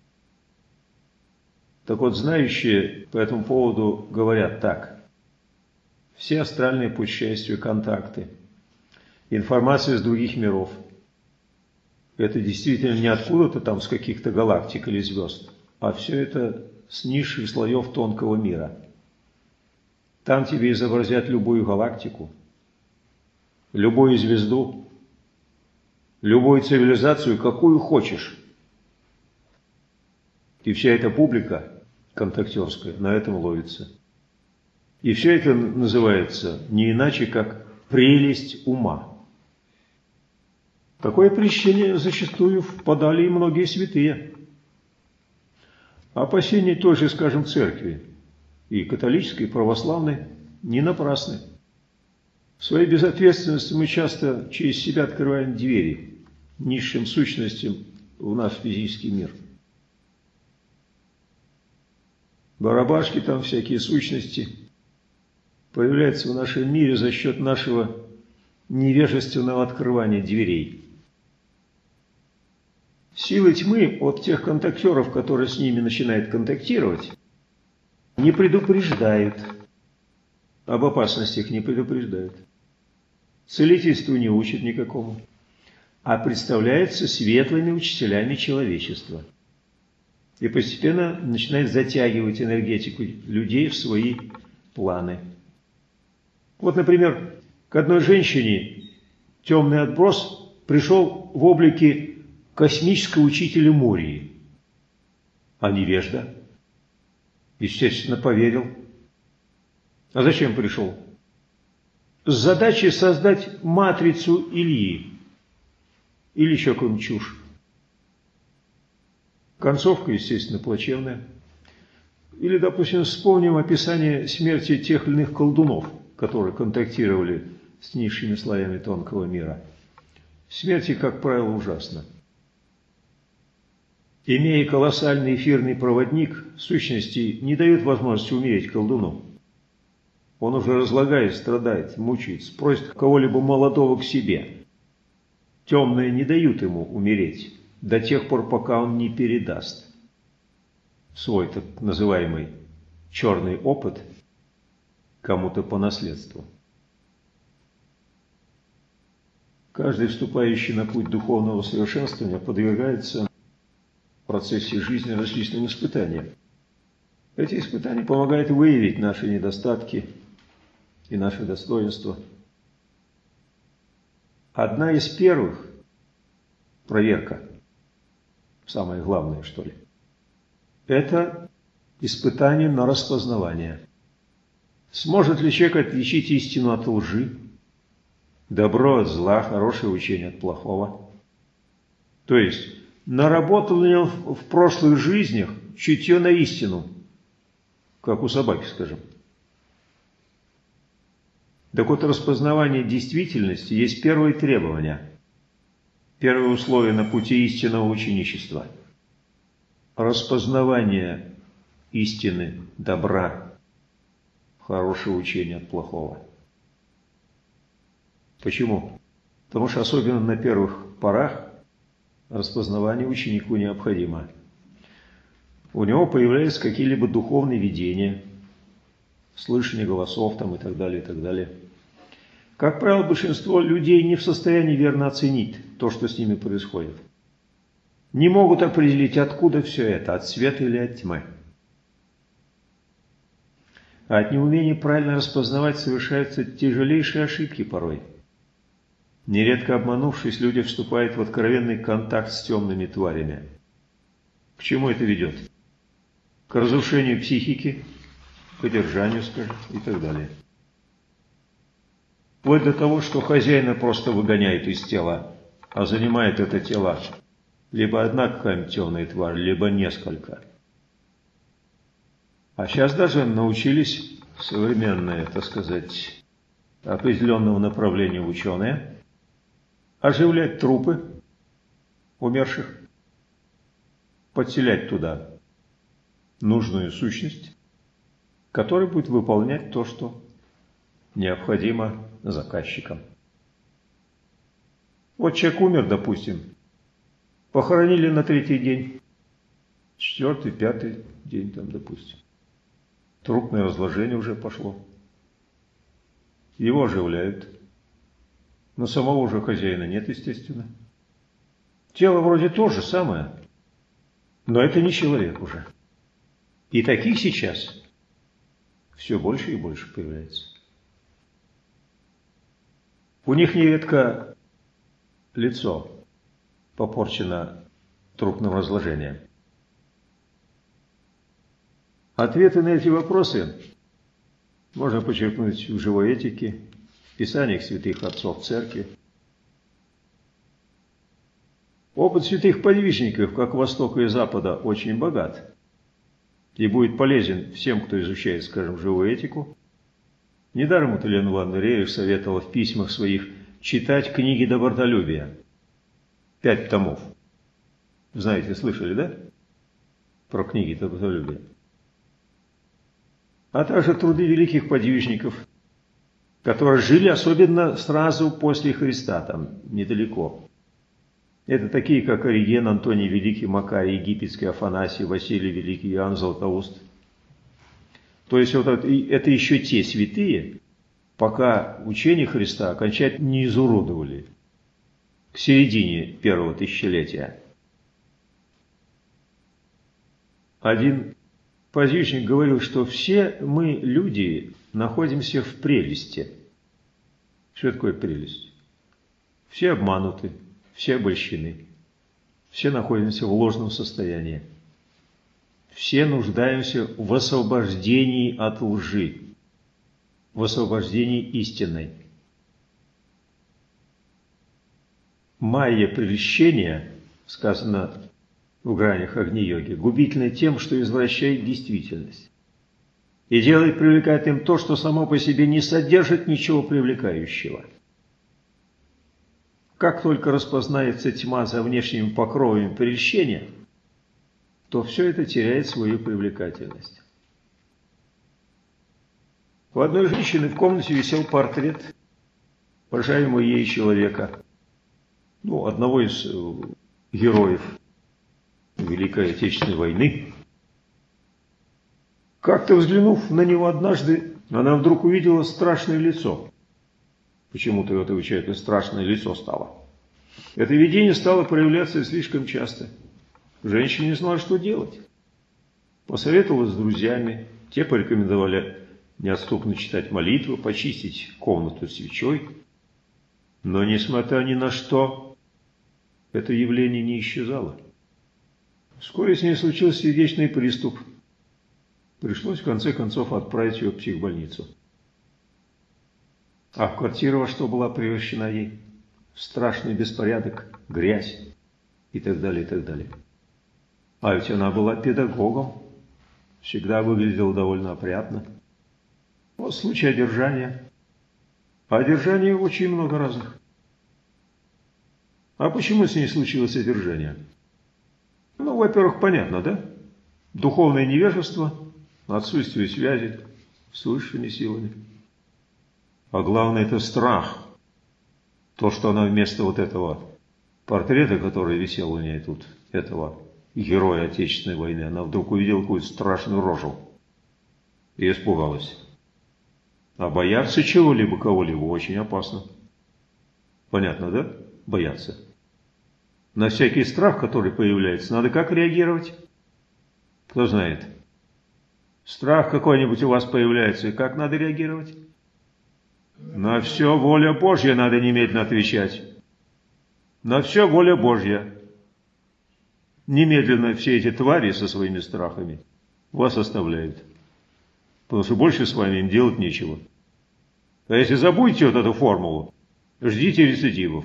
A: Так вот, знающие по этому поводу говорят так. Все астральные путешествия, контакты, информация из других миров – это действительно не откуда-то там с каких-то галактик или звезд, а все это с низших слоев тонкого мира. Там тебе изобразят любую галактику, любую звезду, любую цивилизацию, какую хочешь. И вся эта публика контактерское на этом ловится. И все это называется не иначе, как прелесть ума. В такое прельщение зачастую впадали и многие святые. Опасения той же, скажем, церкви, и католической, и православной, не напрасны. В своей безответственности мы часто через себя открываем двери низшим сущностям в наш физический мир. Барабашки там, всякие сущности, появляются в нашем мире за счет нашего невежественного открывания дверей. Силы тьмы от тех контактеров, которые с ними начинают контактировать, не предупреждают. Об опасностях не предупреждают. Целительству не учат никакому, а представляются светлыми учителями человечества. И постепенно начинает затягивать энергетику людей в свои планы. Вот, например, к одной женщине темный отброс пришел в облике космического учителя Мории. А невежда, естественно, поверил. А зачем пришел? С задачей создать матрицу Ильи. Или еще какую-нибудь чушь. Концовка, естественно, плачевная. Или, допустим, вспомним описание смерти тех или иных колдунов, которые контактировали с низшими слоями тонкого мира. Смерть их, как правило, ужасна. Имея колоссальный эфирный проводник, в сущности, не дает возможности умереть колдуну. Он уже разлагает, страдает, мучается, просит кого-либо молодого к себе. Темные не дают ему умереть до тех пор, пока он не передаст свой так называемый черный опыт кому-то по наследству. Каждый, вступающий на путь духовного совершенствования, подвергается в процессе жизни различным испытаниям. Эти испытания помогают выявить наши недостатки и наши достоинства. Одна из первых проверка, самое главное, что ли, это испытание на распознавание. Сможет ли человек отличить истину от лжи, добро от зла, хорошее учение от плохого? То есть, наработал ли он в прошлых жизнях чутье на истину, как у собаки, скажем. Так вот, распознавание действительности есть первое требование, первое условие на пути истинного ученичества. Распознавание истины, добра, хорошего учения от плохого. Почему? Потому что особенно на первых порах распознавание ученику необходимо. У него появляются какие-либо духовные видения, слышание голосов там и так далее, и так далее. Как правило, большинство людей не в состоянии верно оценить то, что с ними происходит. Не могут определить, откуда все это, от света или от тьмы. А от неумения правильно распознавать совершаются тяжелейшие ошибки порой. Нередко обманувшись, люди вступают в откровенный контакт с темными тварями. К чему это ведет? К разрушению психики, к одержанию, скажем, и так далее. Вплоть до того, что хозяина просто выгоняет из тела, а занимает это тело либо одна какая-нибудь темная тварь, либо несколько. А сейчас даже научились современные, так сказать, определенного направления ученые оживлять трупы умерших, подселять туда нужную сущность, которая будет выполнять то, что необходимо заказчикам. Вот человек умер, допустим, похоронили на третий день, четвертый, пятый день там, допустим. Трупное разложение уже пошло. Его оживляют. Но самого уже хозяина нет, естественно. Тело вроде то же самое, но это не человек уже. И таких сейчас все больше и больше появляется. У них нередко лицо попорчено трупным разложением. Ответы на эти вопросы можно почерпнуть в живой этике, в писаниях святых отцов церкви. Опыт святых подвижников, как Востока и Запада, очень богат и будет полезен всем, кто изучает, скажем, живую этику. Недаром вот Елена Ивановна Реев советовала в письмах своих читать книги добротолюбия. Пять томов. Знаете, слышали, да? Про книги добротолюбия. А также труды великих подвижников, которые жили особенно сразу после Христа, там недалеко. Это такие, как Ориген, Антоний Великий, Макарий Египетский, Афанасий, Василий Великий, Иоанн Златоуст. То есть вот это еще те святые, пока учение Христа окончательно не изуродовали к середине первого тысячелетия. Один подвижник говорил, что все мы, люди, находимся в прелести. Что такое прелесть? Все обмануты, все обольщены, все находимся в ложном состоянии. Все нуждаемся в освобождении от лжи, в освобождении истинной. Майя прельщения, сказано в гранях Агни-йоги, губительно тем, что извращает действительность и делает привлекательным то, что само по себе не содержит ничего привлекающего. Как только распознается тьма за внешними покровами прельщения, то все это теряет свою привлекательность. У одной женщины в комнате висел портрет уважаемого ей человека, ну, одного из героев Великой Отечественной войны. Как-то взглянув на него однажды, она вдруг увидела страшное лицо. Почему-то у этого человека страшное лицо стало. Это видение стало проявляться слишком часто. Женщина не знала, что делать. Посоветовалась с друзьями. Те порекомендовали неотступно читать молитву, почистить комнату свечой. Но, несмотря ни на что, это явление не исчезало. Вскоре с ней случился сердечный приступ. Пришлось в конце концов отправить ее в психбольницу. А квартира во что была превращена ей? Страшный беспорядок, грязь и так далее, и так далее. А ведь она была педагогом, всегда выглядела довольно опрятно. Вот случай одержания. А одержание очень много разных. А почему с ней случилось одержание? Ну, во-первых, понятно, да? Духовное невежество, отсутствие связи с высшими силами. А главное, это страх. То, что она вместо вот этого портрета, который висел у нее тут, этого героя Отечественной войны, она вдруг увидела какую-то страшную рожу и испугалась. А бояться чего-либо, кого-либо очень опасно. Понятно, да? Бояться. На всякий страх, который появляется, надо как реагировать? Кто знает? Страх какой-нибудь у вас появляется, и как надо реагировать? На все воля Божья надо немедленно отвечать. На все воля Божья. Немедленно все эти твари со своими страхами вас оставляют. Потому что больше с вами им делать нечего. А если забудете вот эту формулу, ждите рецидивов.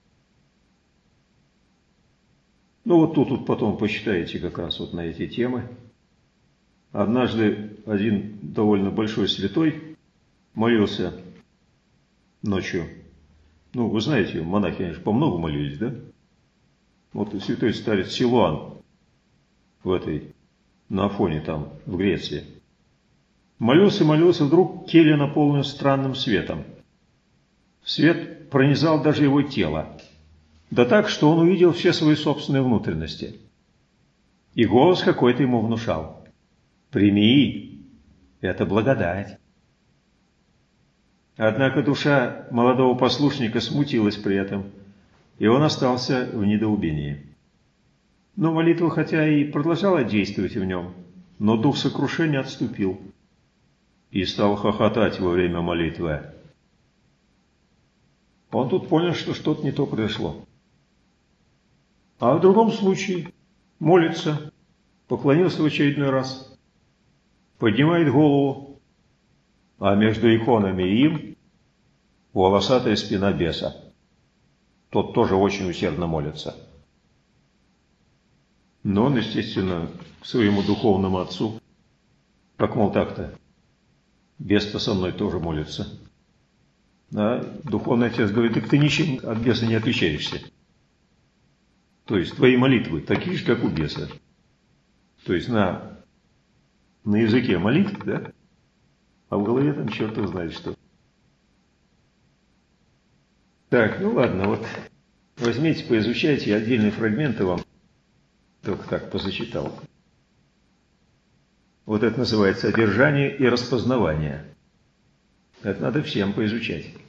A: Ну вот тут, тут потом почитаете как раз вот на эти темы. Однажды один довольно большой святой молился ночью. Ну, вы знаете, монахи, они же по много молились, да? Вот святой старец Силуан в этой, на Афоне там, в Греции. Молился, молился, вдруг келья наполнена странным светом. Свет пронизал даже его тело. Да так, что он увидел все свои собственные внутренности. И голос какой-то ему внушал: «Прими, это благодать». Однако душа молодого послушника смутилась при этом, и он остался в недоумении. Но молитва, хотя и продолжала действовать в нем, но дух сокрушения отступил и стал хохотать во время молитвы. Он тут понял, что что-то не то произошло. А в другом случае молится, поклонился в очередной раз. поднимает голову, а между иконами и им волосатая спина беса. Тот тоже очень усердно молится. Но он, естественно, к своему духовному отцу, как мол так-то, бес-то со мной тоже молится. А духовный отец говорит: так ты ничем от беса не отличаешься. То есть твои молитвы такие же, как у беса. То есть на, на языке молитв, да? А в голове там черт знает что. Так, ну ладно, вот возьмите, поизучайте, я отдельные фрагменты вам только так позачитал. Вот это называется одержание и распознавание. Это надо всем поизучать.